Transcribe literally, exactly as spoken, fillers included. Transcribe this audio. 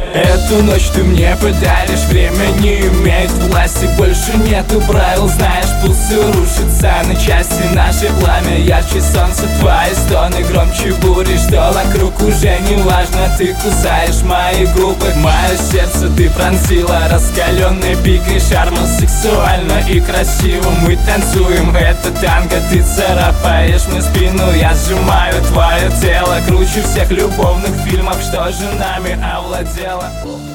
Эту ночь ты мне подаришь, время не имеет власти. Больше нету правил, знаешь, пульсы рушатся на части. Наше пламя ярче солнца, твои стоны громче бури. Что вокруг уже не важно, ты кусаешь мои губы. Мое сердце ты пронзила, раскаленной пикой шарма. Сексуально и красиво мы танцуем это танго. Ты царапаешь мне спину, я сжимаю твое тело. Круче всех любовных фильмов, что же нами овладело.